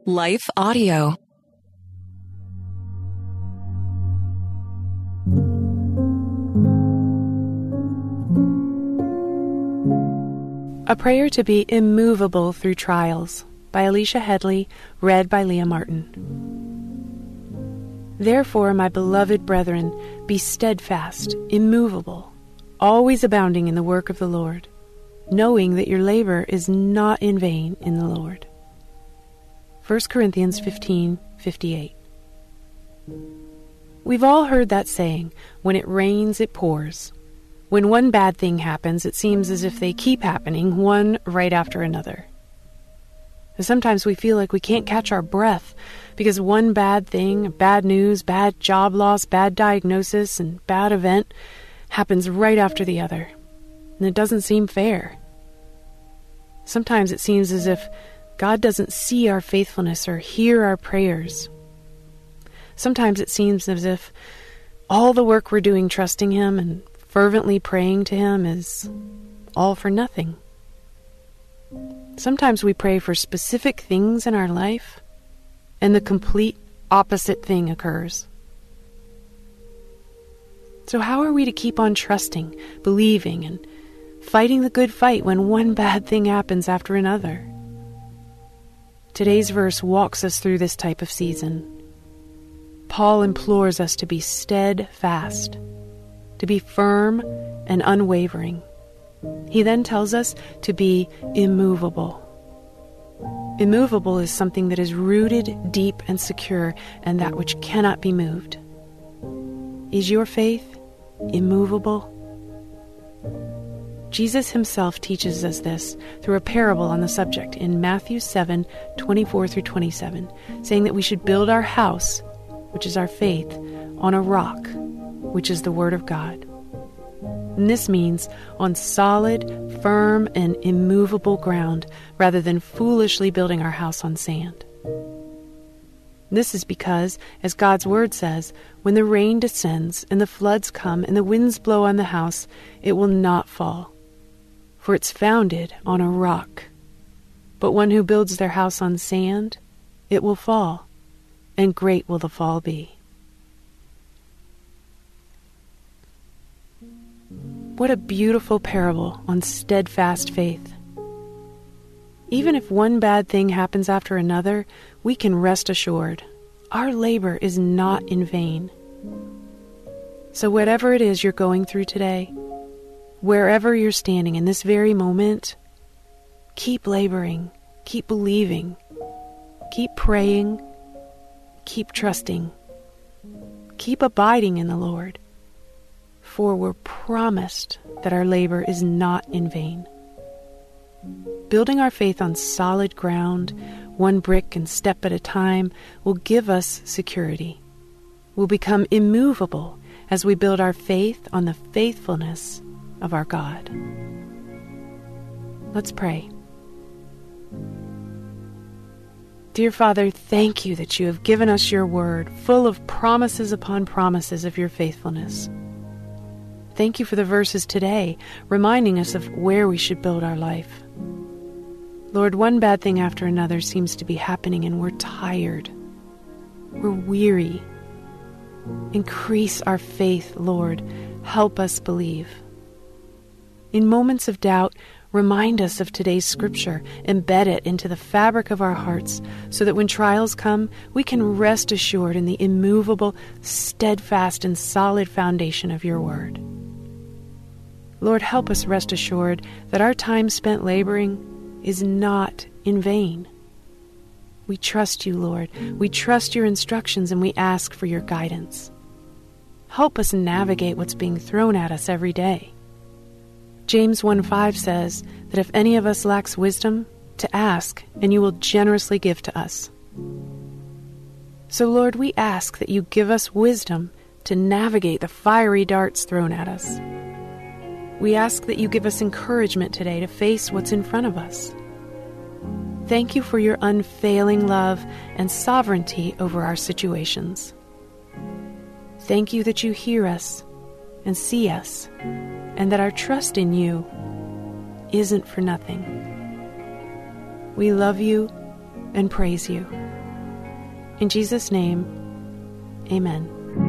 Life Audio. A Prayer to be Immovable Through Trials by Alicia Headley, read by Leah Martin. Therefore, my beloved brethren, be steadfast, immovable, always abounding in the work of the Lord, knowing that your labor is not in vain in the Lord. 1 Corinthians 15:58. We've all heard that saying, when it rains, it pours. When one bad thing happens, it seems as if they keep happening, one right after another. And sometimes we feel like we can't catch our breath because one bad thing, bad news, bad job loss, bad diagnosis, and bad event happens right after the other. And it doesn't seem fair. Sometimes it seems as if God doesn't see our faithfulness or hear our prayers. Sometimes it seems as if all the work we're doing trusting Him and fervently praying to Him is all for nothing. Sometimes we pray for specific things in our life, and the complete opposite thing occurs. So how are we to keep on trusting, believing, and fighting the good fight when one bad thing happens after another? Today's verse walks us through this type of season. Paul implores us to be steadfast, to be firm and unwavering. He then tells us to be immovable. Immovable is something that is rooted deep and secure, and that which cannot be moved. Is your faith immovable? Jesus himself teaches us this through a parable on the subject in Matthew 7:24-27, saying that we should build our house, which is our faith, on a rock, which is the Word of God. And this means on solid, firm, and immovable ground, rather than foolishly building our house on sand. This is because, as God's Word says, when the rain descends and the floods come and the winds blow on the house, it will not fall, for it's founded on a rock. But one who builds their house on sand, it will fall, and great will the fall be. What a beautiful parable on steadfast faith. Even if one bad thing happens after another, we can rest assured our labor is not in vain. So whatever it is you're going through today, wherever you're standing in this very moment, keep laboring, keep believing, keep praying, keep trusting, keep abiding in the Lord. For we're promised that our labor is not in vain. Building our faith on solid ground, one brick and step at a time, will give us security. We'll become immovable as we build our faith on the faithfulness of our God. Let's pray. Dear Father, thank you that you have given us your word, full of promises upon promises of your faithfulness. Thank you for the verses today, reminding us of where we should build our life. Lord, one bad thing after another seems to be happening, and we're tired. We're weary. Increase our faith, Lord. Help us believe. In moments of doubt, remind us of today's scripture. Embed it into the fabric of our hearts so that when trials come, we can rest assured in the immovable, steadfast, and solid foundation of your word. Lord, help us rest assured that our time spent laboring is not in vain. We trust you, Lord. We trust your instructions, and we ask for your guidance. Help us navigate what's being thrown at us every day. James 1:5 says that if any of us lacks wisdom, to ask, and you will generously give to us. So, Lord, we ask that you give us wisdom to navigate the fiery darts thrown at us. We ask that you give us encouragement today to face what's in front of us. Thank you for your unfailing love and sovereignty over our situations. Thank you that you hear us and see us, and that our trust in you isn't for nothing. We love you and praise you. In Jesus' name, amen.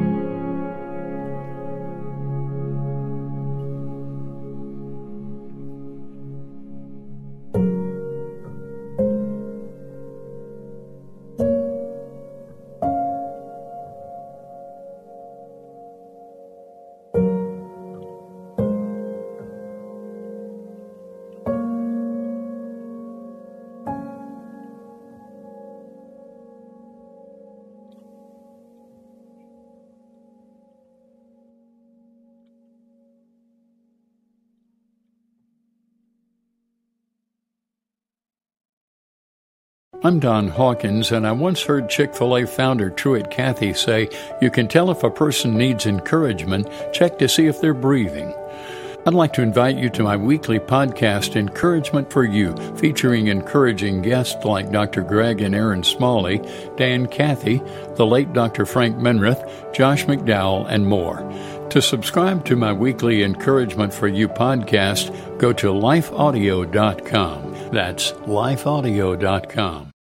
I'm Don Hawkins, and I once heard Chick-fil-A founder Truett Cathy say, "You can tell if a person needs encouragement, check to see if they're breathing." I'd like to invite you to my weekly podcast, Encouragement for You, featuring encouraging guests like Dr. Greg and Aaron Smalley, Dan Cathy, the late Dr. Frank Menrith, Josh McDowell, and more. To subscribe to my weekly Encouragement for You podcast, go to lifeaudio.com. That's lifeaudio.com.